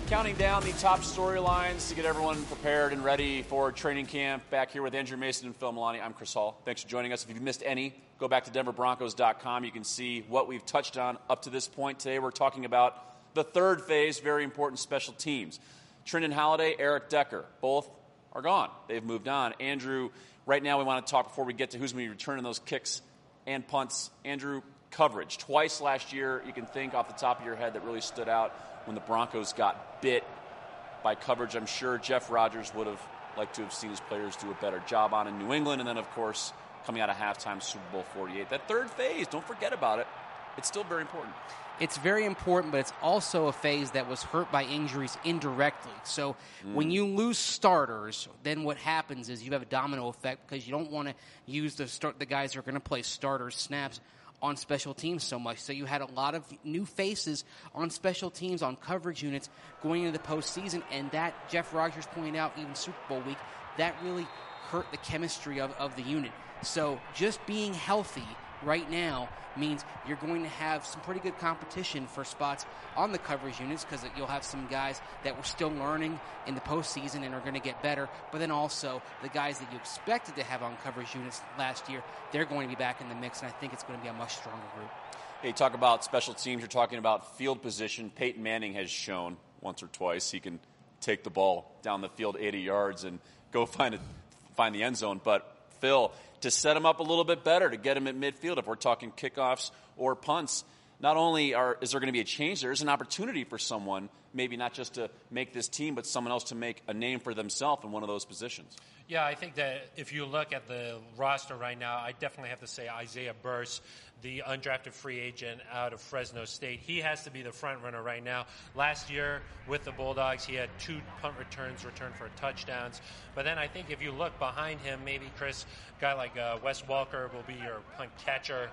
Counting down the top storylines to get everyone prepared and ready for training camp. Back here with Andrew Mason and Phil Milani. I'm Chris Hall. Thanks for joining us. If you've missed any, go back to DenverBroncos.com. You can see what we've touched on up to this point. Today we're talking about the third phase, very important special teams. Trindon Holliday, Eric Decker, both are gone. They've moved on. Andrew, right now we want to talk before we get to who's going to be returning those kicks and punts. Andrew, coverage. Twice last year, you can think off the top of your head that really stood out when the Broncos got bit by coverage. I'm sure Jeff Rodgers would have liked to have seen his players do a better job on in New England. And then, of course, coming out of halftime, Super Bowl 48. That third phase, don't forget about it. It's still very important. It's very important, but it's also a phase that was hurt by injuries indirectly. So when you lose starters, then what happens is you have a domino effect because you don't want to use the guys who are going to play starter snaps on special teams so much. So you had a lot of new faces on special teams, on coverage units going into the postseason, and that, Jeff Rodgers pointed out even Super Bowl week, that really hurt the chemistry of the unit. So just being healthy right now means you're going to have some pretty good competition for spots on the coverage units because you'll have some guys that were still learning in the postseason and are going to get better, but then also the guys that you expected to have on coverage units last year, they're going to be back in the mix, and I think it's going to be a much stronger group. Hey, talk about special teams. You're talking about field position. Peyton Manning has shown once or twice he can take the ball down the field 80 yards and go find the end zone, but Phil, to set him up a little bit better, to get him at midfield, if we're talking kickoffs or punts, not only is there going to be a change, there's an opportunity for someone, maybe not just to make this team, but someone else to make a name for themselves in one of those positions. Yeah, I think that if you look at the roster right now, I definitely have to say Isaiah Burse, the undrafted free agent out of Fresno State. He has to be the front runner right now. Last year with the Bulldogs, he had 2 punt returns returned for touchdowns. But then I think if you look behind him, maybe Chris, a guy like Wes Welker will be your punt catcher.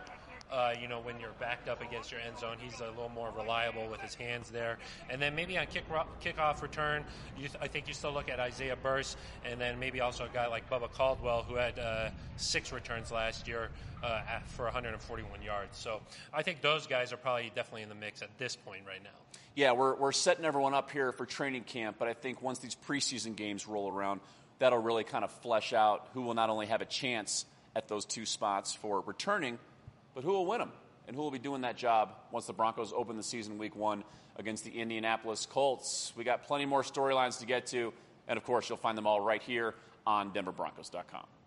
When you're backed up against your end zone, he's a little more reliable with his hands there. And then maybe on kickoff return, I think you still look at Isaiah Burse, and then maybe also a guy like Bubba Caldwell, who had 6 returns last year for 141 yards. So I think those guys are probably definitely in the mix at this point right now. Yeah, we're setting everyone up here for training camp, but I think once these preseason games roll around, that'll really kind of flesh out who will not only have a chance at those 2 spots for returning, but who will win them and who will be doing that job once the Broncos open the season week 1 against the Indianapolis Colts. We got plenty more storylines to get to, and of course, you'll find them all right here on DenverBroncos.com.